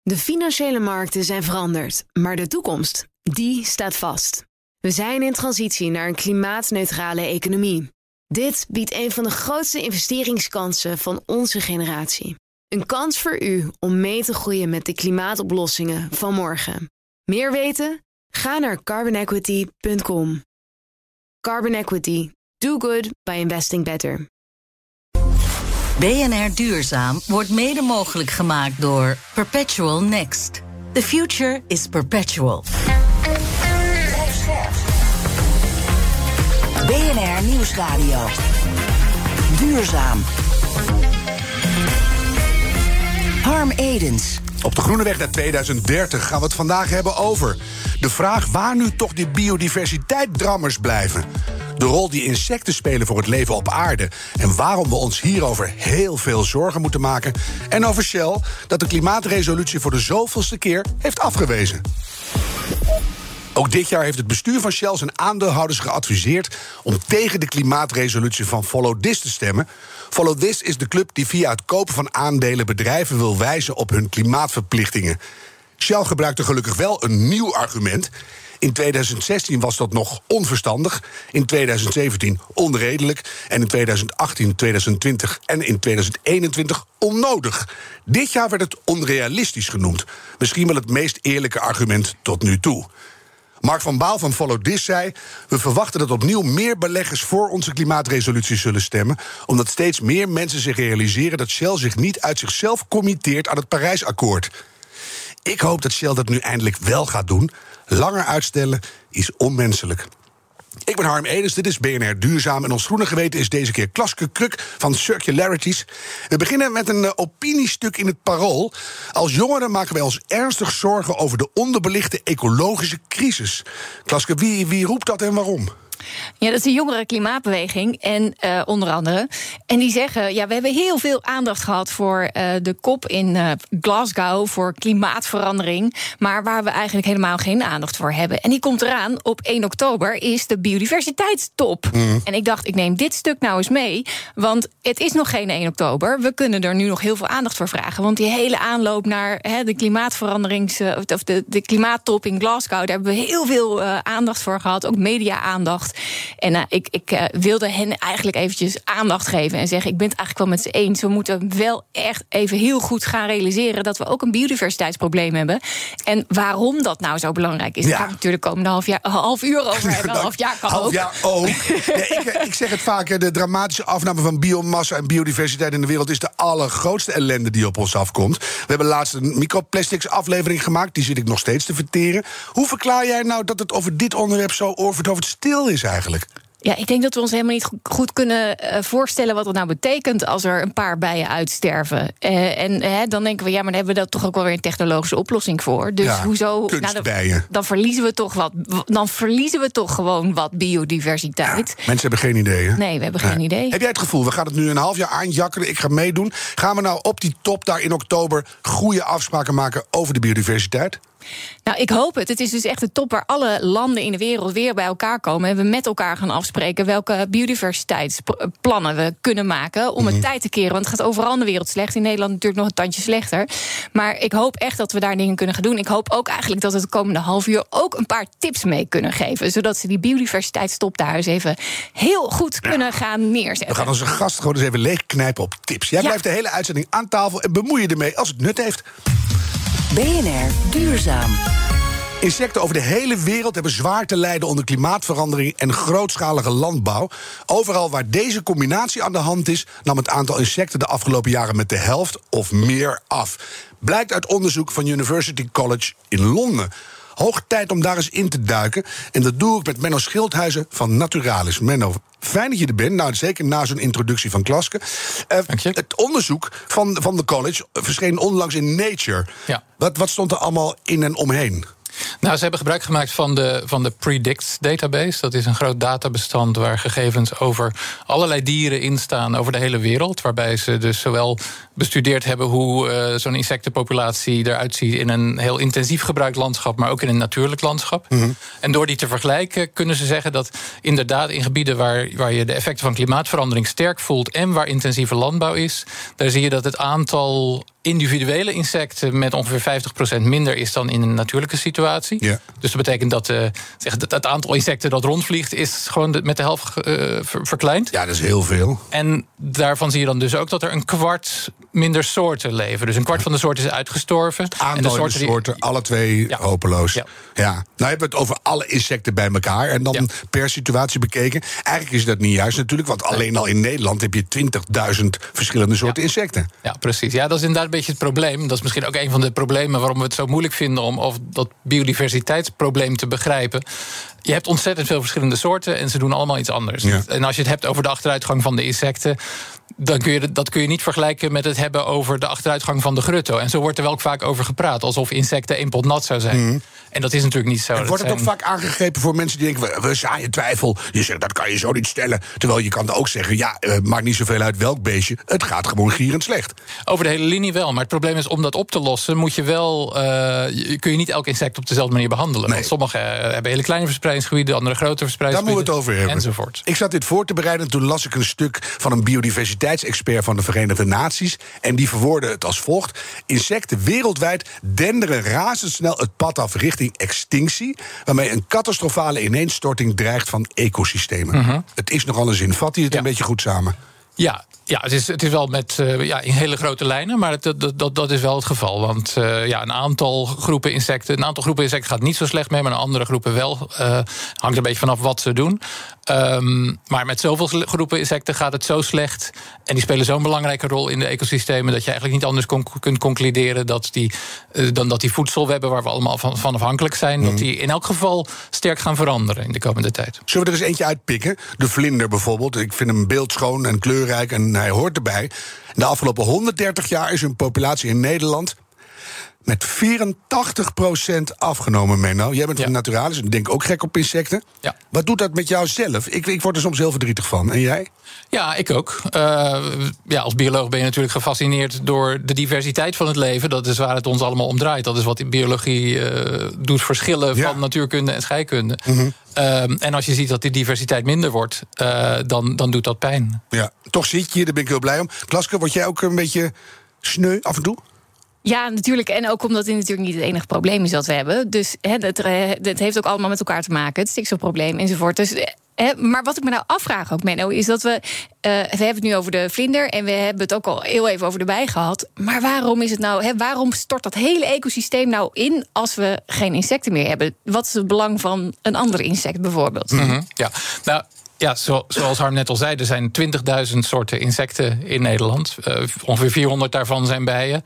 De financiële markten zijn veranderd, maar de toekomst, die staat vast. We zijn in transitie naar een klimaatneutrale economie. Dit biedt een van de grootste investeringskansen van onze generatie. Een kans voor u om mee te groeien met de klimaatoplossingen van morgen. Meer weten? Ga naar carbonequity.com. Carbon Equity. Do good by investing better. BNR Duurzaam wordt mede mogelijk gemaakt door Perpetual Next. The future is perpetual. BNR Nieuwsradio. Duurzaam. Harm Edens. Op de groene weg naar 2030 gaan we het vandaag hebben over de vraag waar nu toch die biodiversiteitsdrammers blijven. De rol die insecten spelen voor het leven op aarde en waarom we ons hierover heel veel zorgen moeten maken. En over Shell, dat de klimaatresolutie voor de zoveelste keer heeft afgewezen. Ook dit jaar heeft het bestuur van Shell zijn aandeelhouders geadviseerd om tegen de klimaatresolutie van Follow This te stemmen. Follow This is de club die via het kopen van aandelen bedrijven wil wijzen op hun klimaatverplichtingen. Shell gebruikte gelukkig wel een nieuw argument. In 2016 was dat nog onverstandig, in 2017 onredelijk en in 2018, 2020 en in 2021 onnodig. Dit jaar werd het onrealistisch genoemd. Misschien wel het meest eerlijke argument tot nu toe. Mark van Baal van Follow This zei: we verwachten dat opnieuw meer beleggers voor onze klimaatresolutie zullen stemmen, omdat steeds meer mensen zich realiseren dat Shell zich niet uit zichzelf committeert aan het Parijsakkoord. Ik hoop dat Shell dat nu eindelijk wel gaat doen. Langer uitstellen is onmenselijk. Ik ben Harm Edens, dit is BNR Duurzaam. En ons groene geweten is deze keer Klaske Kruk van Circularities. We beginnen met een opiniestuk in het Parool. Als jongeren maken wij ons ernstig zorgen over de onderbelichte ecologische crisis. Klaske, wie roept dat en waarom? Ja, dat is de jongere klimaatbeweging en onder andere. En die zeggen, ja, we hebben heel veel aandacht gehad voor de COP in Glasgow, voor klimaatverandering, maar waar we eigenlijk helemaal geen aandacht voor hebben. En die komt eraan, op 1 oktober is de biodiversiteitstop. En ik dacht, ik neem dit stuk nou eens mee, want het is nog geen 1 oktober. We kunnen er nu nog heel veel aandacht voor vragen, want die hele aanloop naar de of de klimaattop in Glasgow, daar hebben we heel veel aandacht voor gehad, ook media-aandacht. En ik wilde hen eigenlijk eventjes aandacht geven en zeggen, ik ben het eigenlijk wel met ze eens. We moeten wel echt even heel goed gaan realiseren dat we ook een biodiversiteitsprobleem hebben. En waarom dat nou zo belangrijk is, daar gaan we natuurlijk de komende half uur over hebben. Een half jaar kan ook. Ja, ook. Nee, ik zeg het vaak, de dramatische afname van biomassa en biodiversiteit in de wereld is de allergrootste ellende die op ons afkomt. We hebben laatst een microplastics aflevering gemaakt, die zit ik nog steeds te verteren. Hoe verklaar jij nou dat het over dit onderwerp zo oorverdovend stil is eigenlijk? Ja, ik denk dat we ons helemaal niet goed kunnen voorstellen wat het nou betekent als er een paar bijen uitsterven. Dan denken we, ja, maar dan hebben we daar toch ook wel weer een technologische oplossing voor. Dus hoezo? Kunstbijen. Dan verliezen we toch wat. Dan verliezen we toch gewoon wat biodiversiteit. Ja, mensen hebben geen idee, hè? Nee, we hebben geen idee. Heb jij het gevoel, we gaan het nu een half jaar aanjakkeren, ik ga meedoen. Gaan we nou op die top daar in oktober goede afspraken maken over de biodiversiteit? Nou, ik hoop het. Het is dus echt de top waar alle landen in de wereld weer bij elkaar komen. En we met elkaar gaan afspreken welke biodiversiteitsplannen we kunnen maken om het tijd te keren. Want het gaat overal in de wereld slecht. In Nederland natuurlijk nog een tandje slechter. Maar ik hoop echt dat we daar dingen kunnen gaan doen. Ik hoop ook eigenlijk dat we het komende half uur ook een paar tips mee kunnen geven. Zodat ze die biodiversiteitstop daar eens even heel goed kunnen gaan neerzetten. We gaan onze gast gewoon eens even leegknijpen op tips. Jij blijft de hele uitzending aan tafel en bemoei je ermee als het nut heeft. BNR Duurzaam. Insecten over de hele wereld hebben zwaar te lijden onder klimaatverandering en grootschalige landbouw. Overal waar deze combinatie aan de hand is, nam het aantal insecten de afgelopen jaren met de helft of meer af. Blijkt uit onderzoek van University College in Londen. Hoog tijd om daar eens in te duiken. En dat doe ik met Menno Schildhuizen van Naturalis. Menno, fijn dat je er bent. Nou, zeker na zo'n introductie van Klaske. Het onderzoek van de college verscheen onlangs in Nature. Ja. Wat stond er allemaal in en omheen? Nou, ze hebben gebruik gemaakt van de Predict database. Dat is een groot databestand waar gegevens over allerlei dieren in staan over de hele wereld. Waarbij ze dus zowel bestudeerd hebben hoe zo'n insectenpopulatie eruit ziet in een heel intensief gebruikt landschap, maar ook in een natuurlijk landschap. Mm-hmm. En door die te vergelijken kunnen ze zeggen dat inderdaad in gebieden waar je de effecten van klimaatverandering sterk voelt en waar intensieve landbouw is, daar zie je dat het aantal individuele insecten met ongeveer 50% minder is dan in een natuurlijke situatie. Ja. Dus dat betekent dat het aantal insecten dat rondvliegt is gewoon met de helft verkleind. Ja, dat is heel veel. En daarvan zie je dan dus ook dat er een kwart minder soorten leven. Dus een kwart van de soorten is uitgestorven. Het aantal en de soorten, alle twee hopeloos. Ja. Nou hebben we het over alle insecten bij elkaar en dan per situatie bekeken. Eigenlijk is dat niet juist natuurlijk, want alleen al in Nederland heb je 20.000 verschillende soorten insecten. Ja, precies. Ja, dat is inderdaad een beetje het probleem. Dat is misschien ook een van de problemen waarom we het zo moeilijk vinden om dat biodiversiteitsprobleem te begrijpen. Je hebt ontzettend veel verschillende soorten en ze doen allemaal iets anders. Ja. En als je het hebt over de achteruitgang van de insecten, dan kun je niet vergelijken met het hebben over de achteruitgang van de grutto. En zo wordt er wel vaak over gepraat, alsof insecten één pot nat zou zijn. En dat is natuurlijk niet zo. En wordt het ook vaak aangegrepen voor mensen die denken, we zaaien twijfel. Je zegt, dat kan je zo niet stellen. Terwijl je kan ook zeggen, maakt niet zoveel uit welk beestje. Het gaat gewoon gierend slecht. Over de hele linie wel. Maar het probleem is, om dat op te lossen, moet je wel, kun je niet elk insect op dezelfde manier behandelen. Nee. Want sommige hebben hele kleine verspreidingsgebieden, andere grote verspreidingsgebieden. Daar moeten we het over hebben. Enzovoort. Ik zat dit voor te bereiden, toen las ik een stuk van een biodiversiteitsexpert van de Verenigde Naties. En die verwoordde het als volgt: insecten wereldwijd denderen razendsnel het pad af richting extinctie, waarmee een catastrofale ineenstorting dreigt van ecosystemen. Het is nogal een zin. Vat hij het een beetje goed samen? Ja, het is wel met in hele grote lijnen, maar dat is wel het geval. Want een aantal groepen insecten gaat niet zo slecht mee, maar een andere groepen wel. Hangt een beetje vanaf wat ze doen. Maar met zoveel groepen insecten gaat het zo slecht, en die spelen zo'n belangrijke rol in de ecosystemen, dat je eigenlijk niet anders kunt concluderen dan dat die voedselwebben waar we allemaal van afhankelijk zijn, dat die in elk geval sterk gaan veranderen in de komende tijd. Zullen we er eens eentje uitpikken? De vlinder bijvoorbeeld. Ik vind hem beeldschoon en kleurrijk en hij hoort erbij. De afgelopen 130 jaar is hun populatie in Nederland met 84% afgenomen, Menno. Jij bent van Naturalis en ik denk ook gek op insecten. Ja. Wat doet dat met jou zelf? Ik word er soms heel verdrietig van. En jij? Ja, ik ook. Als bioloog ben je natuurlijk gefascineerd door de diversiteit van het leven. Dat is waar het ons allemaal om draait. Dat is wat biologie doet verschillen van natuurkunde en scheikunde. En als je ziet dat die diversiteit minder wordt, dan doet dat pijn. Ja, toch zit je hier, daar ben ik heel blij om. Klaske, word jij ook een beetje sneu af en toe? Ja, natuurlijk. En ook omdat dit natuurlijk niet het enige probleem is dat we hebben. Dus het heeft ook allemaal met elkaar te maken. Het stikstofprobleem enzovoort. Dus, maar wat ik me nou afvraag ook, Menno, is dat we hebben het nu over de vlinder en we hebben het ook al heel even over de bij gehad. Maar waarom is het nou? Waarom stort dat hele ecosysteem nou in als we geen insecten meer hebben? Wat is het belang van een ander insect bijvoorbeeld? Ja, zoals Harm net al zei, er zijn 20.000 soorten insecten in Nederland. Ongeveer 400 daarvan zijn bijen.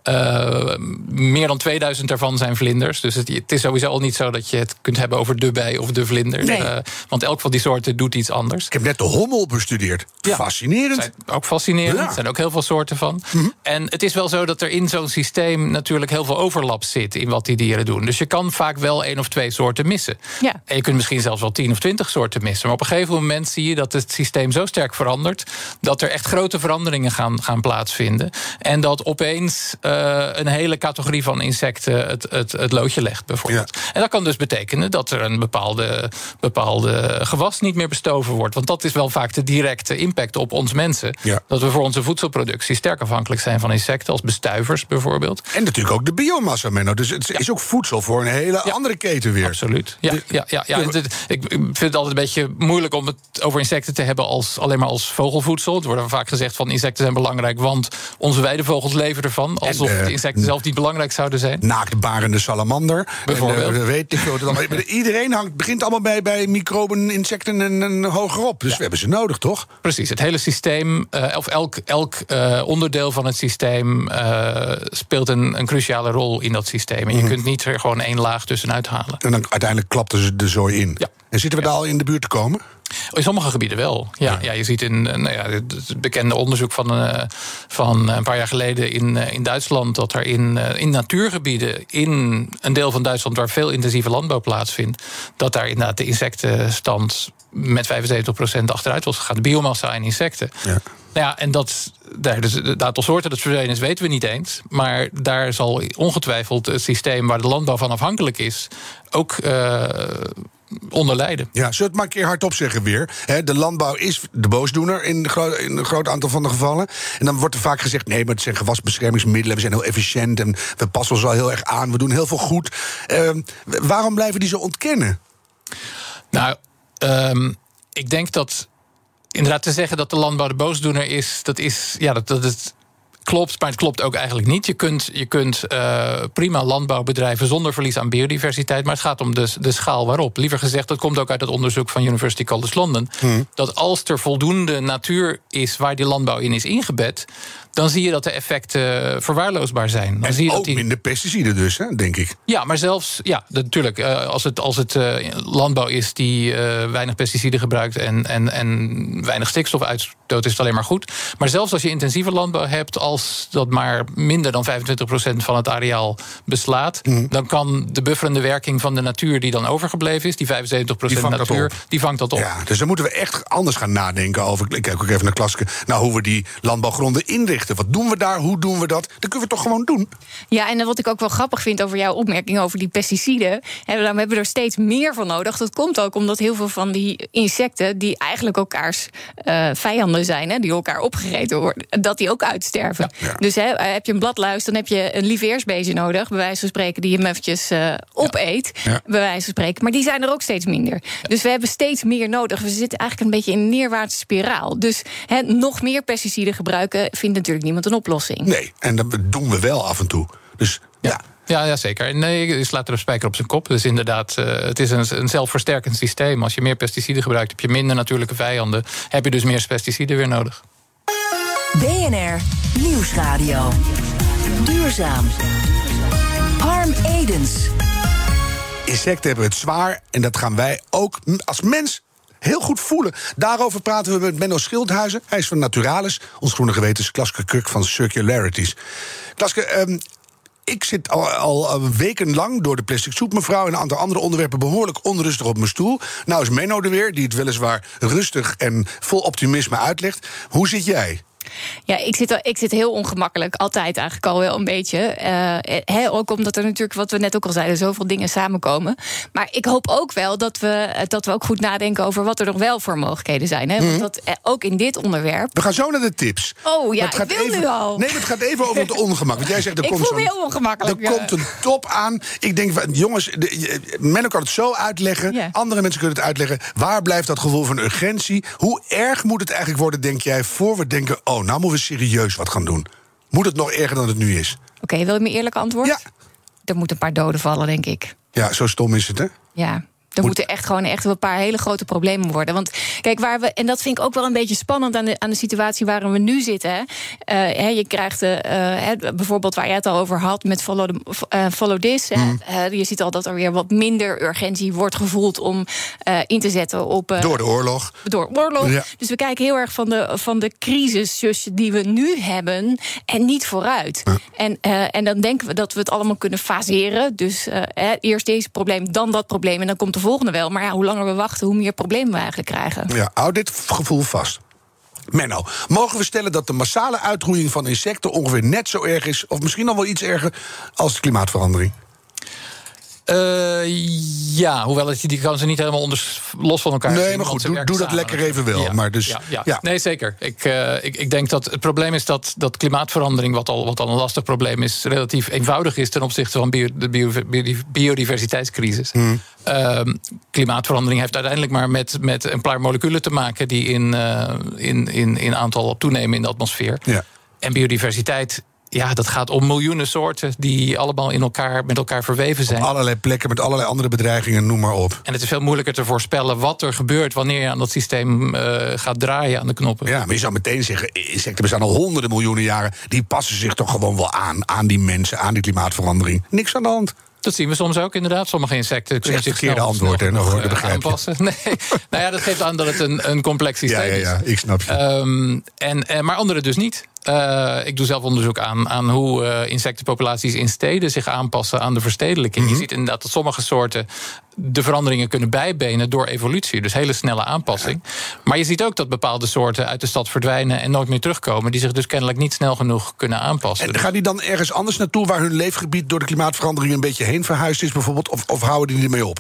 Meer dan 2000 daarvan zijn vlinders. Dus het is sowieso al niet zo dat je het kunt hebben over de bij of de vlinder. Nee. Want elk van die soorten doet iets anders. Ik heb net de hommel bestudeerd. Fascinerend. Zijn ook fascinerend. Er zijn ook heel veel soorten van. En het is wel zo dat er in zo'n systeem natuurlijk heel veel overlap zit in wat die dieren doen. Dus je kan vaak wel 1 of 2 soorten missen. Ja. En je kunt misschien zelfs wel 10 of 20 soorten missen. Maar op een gegeven moment zie je dat het systeem zo sterk verandert dat er echt grote veranderingen gaan plaatsvinden. En dat opeens een hele categorie van insecten het loodje legt, bijvoorbeeld. Ja. En dat kan dus betekenen dat er een bepaalde gewas niet meer bestoven wordt. Want dat is wel vaak de directe impact op ons mensen. Ja. Dat we voor onze voedselproductie sterk afhankelijk zijn van insecten, als bestuivers bijvoorbeeld. En natuurlijk ook de biomassa, Menno. Dus het is ook voedsel voor een hele andere keten weer. Absoluut. Ik vind het altijd een beetje moeilijk om het over insecten te hebben alleen maar als vogelvoedsel. Er wordt vaak gezegd van insecten zijn belangrijk, want onze weidevogels leven ervan. Alsof de insecten zelf niet belangrijk zouden zijn. Naaktbarende salamander. Bijvoorbeeld. Weet ik, iedereen begint allemaal bij microben, insecten en hogerop. Dus we hebben ze nodig, toch? Precies. Het hele systeem, of elk onderdeel van het systeem speelt een cruciale rol in dat systeem. En je kunt niet er gewoon 1 laag tussenuit halen. En dan uiteindelijk klapt de zooi in. Ja. En zitten we daar al in de buurt te komen? In sommige gebieden wel. Ja, je ziet het bekende onderzoek van een paar jaar geleden in Duitsland, dat er in natuurgebieden, in een deel van Duitsland waar veel intensieve landbouw plaatsvindt, dat daar inderdaad de insectenstand met 75% achteruit was gegaan. De biomassa en insecten. Ja. En dus het aantal soorten dat verdwenen is, weten we niet eens. Maar daar zal ongetwijfeld het systeem waar de landbouw van afhankelijk is ook onder lijden. Ja, zullen we het maar een keer hardop zeggen weer. De landbouw is de boosdoener in een groot aantal van de gevallen. En dan wordt er vaak gezegd, nee, maar het zijn gewasbeschermingsmiddelen, we zijn heel efficiënt en we passen ons wel heel erg aan, we doen heel veel goed. Waarom blijven die zo ontkennen? Nou, ik denk dat inderdaad te zeggen dat de landbouw de boosdoener is, dat het klopt, maar het klopt ook eigenlijk niet. Je kunt prima landbouw bedrijven zonder verlies aan biodiversiteit, maar het gaat om de schaal waarop. Liever gezegd, dat komt ook uit het onderzoek van University College London, dat als er voldoende natuur is waar die landbouw in is ingebed, dan zie je dat de effecten verwaarloosbaar zijn. Dan en zie je ook minder pesticiden dus, denk ik. Ja, maar zelfs, natuurlijk, als het landbouw is die weinig pesticiden gebruikt en weinig stikstof uitstoot, is het alleen maar goed. Maar zelfs als je intensieve landbouw hebt, als dat maar minder dan 25% van het areaal beslaat, dan kan de bufferende werking van de natuur die dan overgebleven is, die 75% natuur, die vangt dat op. Ja, dus dan moeten we echt anders gaan nadenken over, ik kijk ook even naar Klaske, hoe we die landbouwgronden inrichten. Wat doen we daar? Hoe doen we dat? Dat kunnen we toch gewoon doen? Ja, en wat ik ook wel grappig vind over jouw opmerking over die pesticiden, we hebben er steeds meer van nodig. Dat komt ook omdat heel veel van die insecten, die eigenlijk elkaars vijanden zijn, die elkaar opgegeten worden, dat die ook uitsterven. Ja. Dus heb je een bladluis, dan heb je een lieveheersbeestje nodig, bij wijze van spreken, die hem eventjes opeet, bij wijze van spreken. Maar die zijn er ook steeds minder. Ja. Dus we hebben steeds meer nodig. We zitten eigenlijk een beetje in een neerwaartse spiraal. Dus nog meer pesticiden gebruiken vindt natuurlijk niemand een oplossing. Nee, en dat doen we wel af en toe. Dus ja. Ja, zeker. Nee, je slaat er een spijker op zijn kop. Dus inderdaad, het is een zelfversterkend systeem. Als je meer pesticiden gebruikt, heb je minder natuurlijke vijanden. Heb je dus meer pesticiden weer nodig. BNR Nieuwsradio. Duurzaam. Harm Edens. Insecten hebben het zwaar en dat gaan wij ook als mens heel goed voelen. Daarover praten we met Menno Schildhuizen. Hij is van Naturalis. Ons groene geweten is Klaske Kuk van Circularities. Klaske, ik zit al wekenlang door de plastic soep, mevrouw, en een aantal andere onderwerpen behoorlijk onrustig op mijn stoel. Nou is Menno er weer, die het weliswaar rustig en vol optimisme uitlegt. Hoe zit jij? Ja, ik zit heel ongemakkelijk. Altijd eigenlijk al wel een beetje. Ook omdat er natuurlijk, wat we net ook al zeiden, zoveel dingen samenkomen. Maar ik hoop ook wel dat we ook goed nadenken over wat er nog wel voor mogelijkheden zijn. Want dat ook in dit onderwerp. We gaan zo naar de tips. Oh ja, ik wil nu al. Nee, het gaat even over het ongemak. Want jij zegt, ik voel me heel ongemakkelijk. Er komt een top aan. Ik denk, jongens, Menno kan het zo uitleggen. Ja. Andere mensen kunnen het uitleggen. Waar blijft dat gevoel van urgentie? Hoe erg moet het eigenlijk worden, denk jij, voor we denken, nou moeten we serieus wat gaan doen? Moet het nog erger dan het nu is? Oké, wil je mijn eerlijke antwoord? Ja. Er moeten een paar doden vallen, denk ik. Ja, zo stom is het, hè? Ja. Er moeten echt een paar hele grote problemen worden. Want kijk, en dat vind ik ook wel een beetje spannend aan de situatie waarin we nu zitten. Je krijgt bijvoorbeeld waar jij het al over had met Follow This. Je ziet al dat er weer wat minder urgentie wordt gevoeld om in te zetten op. Door de oorlog. Door oorlog. Ja. Dus we kijken heel erg van de crisis die we nu hebben en niet vooruit. Ja. En dan denken we dat we het allemaal kunnen faseren. Dus eerst deze probleem, dan dat probleem en dan komt de volgende wel. Maar hoe langer we wachten, hoe meer problemen we eigenlijk krijgen. Ja, hou dit gevoel vast. Menno, mogen we stellen dat de massale uitroeiing van insecten ongeveer net zo erg is, of misschien nog wel iets erger, als de klimaatverandering? Ja, hoewel die kan ze niet helemaal los van elkaar zien. Nee, maar goed, doe dat lekker even wel. Ja, maar dus, ja. Nee, zeker. Ik denk dat het probleem is dat klimaatverandering, wat al een lastig probleem is, relatief eenvoudig is ten opzichte van de biodiversiteitscrisis. Klimaatverandering heeft uiteindelijk maar met een paar moleculen te maken die in aantal toenemen in de atmosfeer. Ja. En biodiversiteit, ja, dat gaat om miljoenen soorten die allemaal met elkaar verweven zijn. Op allerlei plekken, met allerlei andere bedreigingen, noem maar op. En het is veel moeilijker te voorspellen wat er gebeurt wanneer je aan dat systeem gaat draaien aan de knoppen. Ja, maar je zou meteen zeggen, insecten bestaan al honderden miljoenen jaren. Die passen zich toch gewoon wel aan die mensen, aan die klimaatverandering. Niks aan de hand. Dat zien we soms ook, inderdaad. Sommige insecten kunnen zich snel aanpassen. Nee, nou ja, dat geeft aan dat het een complex systeem is. Ja, ik snap je. Maar anderen dus niet. Ik doe zelf onderzoek aan hoe insectenpopulaties in steden zich aanpassen aan de verstedelijking. Je ziet inderdaad dat sommige soorten de veranderingen kunnen bijbenen door evolutie. Dus hele snelle aanpassing. Ja. Maar je ziet ook dat bepaalde soorten uit de stad verdwijnen en nooit meer terugkomen, die zich dus kennelijk niet snel genoeg kunnen aanpassen. En gaan die dan ergens anders naartoe waar hun leefgebied door de klimaatverandering een beetje heen verhuisd is bijvoorbeeld? Of houden die ermee op?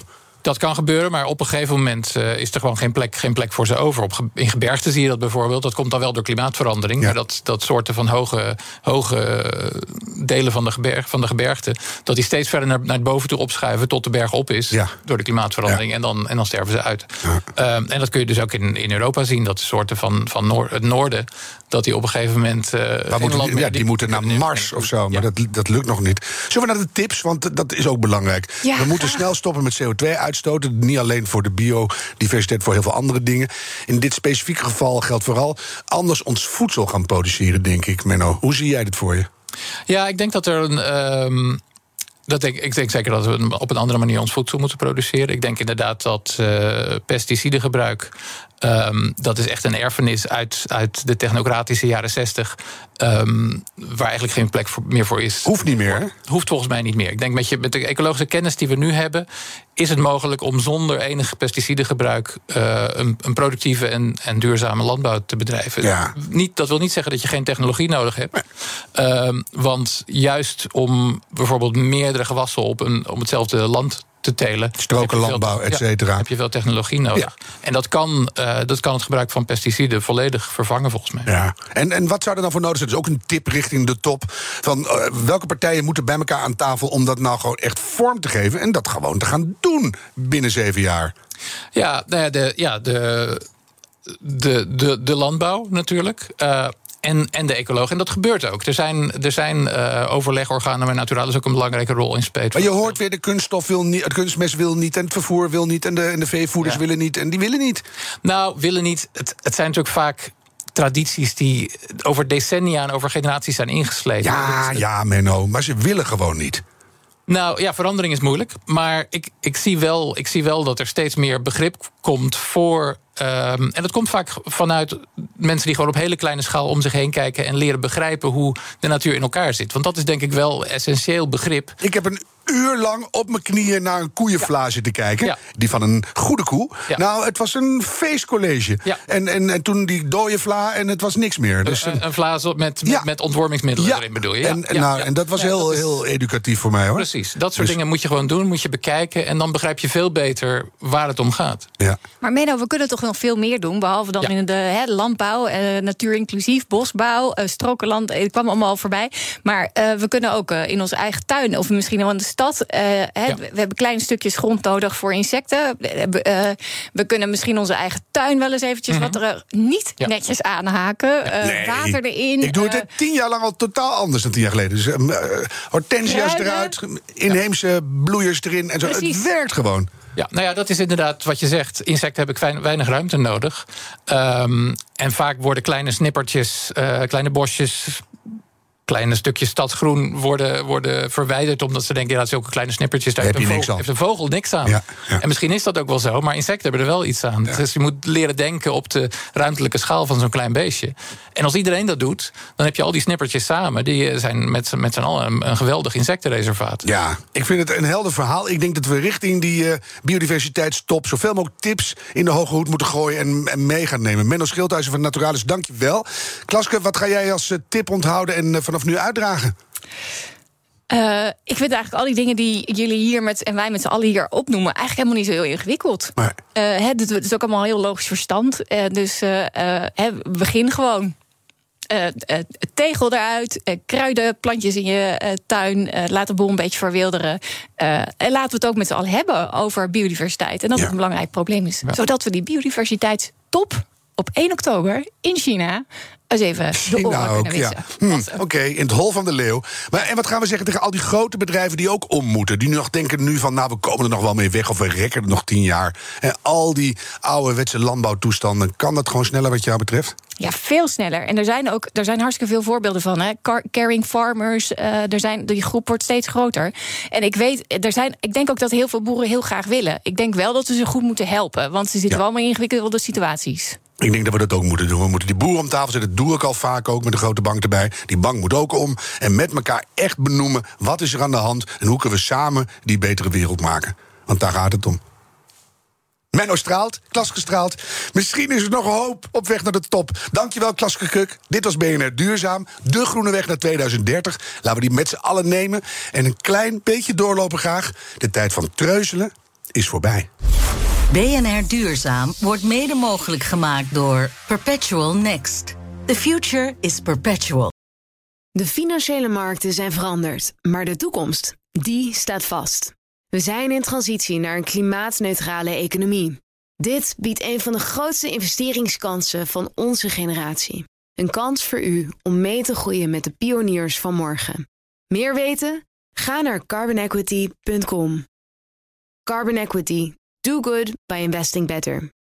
Dat kan gebeuren, maar op een gegeven moment is er gewoon geen plek voor ze over. In gebergten zie je dat bijvoorbeeld. Dat komt dan wel door klimaatverandering. Ja. Maar dat soorten van hoge delen van de gebergte, dat die steeds verder naar het boven toe opschuiven tot de berg op is door de klimaatverandering. Ja. En dan sterven ze uit. Ja. En dat kun je dus ook in Europa zien. Dat de soorten van het noorden, dat die op een gegeven moment die moeten naar Mars of zo. Maar dat lukt nog niet. Zullen we naar de tips? Want dat is ook belangrijk. Ja. We moeten snel stoppen met CO2-uitstoten. Niet alleen voor de biodiversiteit, voor heel veel andere dingen. In dit specifieke geval geldt vooral anders ons voedsel gaan produceren, denk ik. Menno, hoe zie jij dit voor je? Ja, ik denk dat er ik denk zeker dat we op een andere manier ons voedsel moeten produceren. Ik denk inderdaad dat pesticidengebruik, dat is echt een erfenis uit de technocratische jaren 60... waar eigenlijk geen plek meer voor is. Hoeft niet meer, hè? Hoeft volgens mij niet meer. Ik denk met de ecologische kennis die we nu hebben, is het mogelijk om zonder enig pesticidengebruik een productieve en duurzame landbouw te bedrijven. Ja. Dat wil niet zeggen dat je geen technologie nodig hebt. Want juist om bijvoorbeeld meerdere gewassen op hetzelfde land te telen, strokenlandbouw, et cetera, heb je wel technologie nodig. Ja. En dat kan het gebruik van pesticiden volledig vervangen, volgens mij. Ja. En wat zou er dan voor nodig zijn? Dat is ook een tip richting de top. Van welke partijen moeten bij elkaar aan tafel om dat nou gewoon echt vorm te geven en dat gewoon te gaan doen binnen 7 jaar? Ja, de landbouw natuurlijk. En de ecoloog. En dat gebeurt ook. Er zijn overlegorganen waar Naturalis ook een belangrijke rol in speelt. Maar je hoort weer, de kunststof wil niet, het kunstmest wil niet, en het vervoer wil niet, en de veevoerders willen niet, en die willen niet. Nou, willen niet. Het zijn natuurlijk vaak tradities die over decennia en over generaties zijn ingesleten. Ja, Menno, maar ze willen gewoon niet. Nou ja, verandering is moeilijk. Maar ik zie wel dat er steeds meer begrip komt voor. En dat komt vaak vanuit mensen die gewoon op hele kleine schaal om zich heen kijken en leren begrijpen hoe de natuur in elkaar zit. Want dat is denk ik wel essentieel begrip. Ik heb een uur lang op mijn knieën naar een koeienvlaas zitten kijken. Ja. Die van een goede koe. Ja. Nou, het was een feestcollege. Ja. En toen die dode vla en het was niks meer. Dus een vlaas met ontwormingsmiddelen erin bedoel je? En dat was heel educatief voor mij, hoor. Precies, dat soort dingen moet je gewoon doen, moet je bekijken en dan begrijp je veel beter waar het om gaat. Ja. Maar Menno, we kunnen toch nog veel meer doen, behalve dan in de landbouw, natuurinclusief, bosbouw, strokenland, het kwam allemaal voorbij. Maar we kunnen ook in onze eigen tuin, of misschien wel in de stad, we hebben kleine stukjes grond nodig voor insecten. We kunnen misschien onze eigen tuin wel eens eventjes wat er niet netjes aanhaken. Water erin. Ik doe het 10 jaar lang al totaal anders dan 10 jaar geleden. Dus hortensia's eruit, inheemse bloeiers erin en zo. Precies. Het werkt gewoon. Ja, nou ja, dat is inderdaad wat je zegt. Insecten hebben weinig ruimte nodig. En vaak worden kleine snippertjes, kleine bosjes, kleine stukjes stadsgroen worden verwijderd, omdat ze denken, zulke kleine snippertjes, daar heeft een vogel niks aan. Ja. En misschien is dat ook wel zo, maar insecten hebben er wel iets aan. Ja. Dus je moet leren denken op de ruimtelijke schaal van zo'n klein beestje. En als iedereen dat doet, dan heb je al die snippertjes samen. Die zijn met z'n allen een geweldig insectenreservaat. Ja, ik vind het een helder verhaal. Ik denk dat we richting die biodiversiteitstop zoveel mogelijk tips in de hoge hoed moeten gooien en mee gaan nemen. Menno Schildhuizen van Naturalis, dank je wel. Klaske, wat ga jij als tip onthouden en vanaf nu uitdragen? Ik vind eigenlijk al die dingen die jullie hier en wij met z'n allen hier opnoemen eigenlijk helemaal niet zo heel ingewikkeld. Maar het is ook allemaal heel logisch verstand. Dus begin gewoon. Tegel eruit, kruidenplantjes in je tuin, laat de boel een beetje verwilderen. En laten we het ook met z'n allen hebben over biodiversiteit. En dat het een belangrijk probleem is. Ja. Zodat we die biodiversiteitstop op 1 oktober in China eens even de oren kunnen wissen. Oké, in het hol van de leeuw. En wat gaan we zeggen tegen al die grote bedrijven die ook om moeten? Die nu nog denken we komen er nog wel mee weg, of we rekken er nog 10 jaar. En al die ouderwetse landbouwtoestanden, kan dat gewoon sneller wat jou betreft? Ja, veel sneller. En er zijn hartstikke veel voorbeelden van. Caring farmers, die groep wordt steeds groter. En ik denk ook dat heel veel boeren heel graag willen. Ik denk wel dat we ze goed moeten helpen, want ze zitten wel maar in ingewikkelde situaties. Ik denk dat we dat ook moeten doen. We moeten die boeren om tafel zetten. Dat doe ik al vaak ook met een grote bank erbij. Die bank moet ook om. En met elkaar echt benoemen, wat is er aan de hand en hoe kunnen we samen die betere wereld maken. Want daar gaat het om. Menno straalt, Klaske straalt. Misschien is er nog hoop op weg naar de top. Dankjewel, Klaske Kuk. Dit was BNR Duurzaam. De groene weg naar 2030. Laten we die met z'n allen nemen. En een klein beetje doorlopen graag. De tijd van treuzelen is voorbij. BNR Duurzaam wordt mede mogelijk gemaakt door Perpetual Next. The future is perpetual. De financiële markten zijn veranderd, maar de toekomst, die staat vast. We zijn in transitie naar een klimaatneutrale economie. Dit biedt een van de grootste investeringskansen van onze generatie. Een kans voor u om mee te groeien met de pioniers van morgen. Meer weten? Ga naar carbonequity.com. Carbon Equity. Do good by investing better.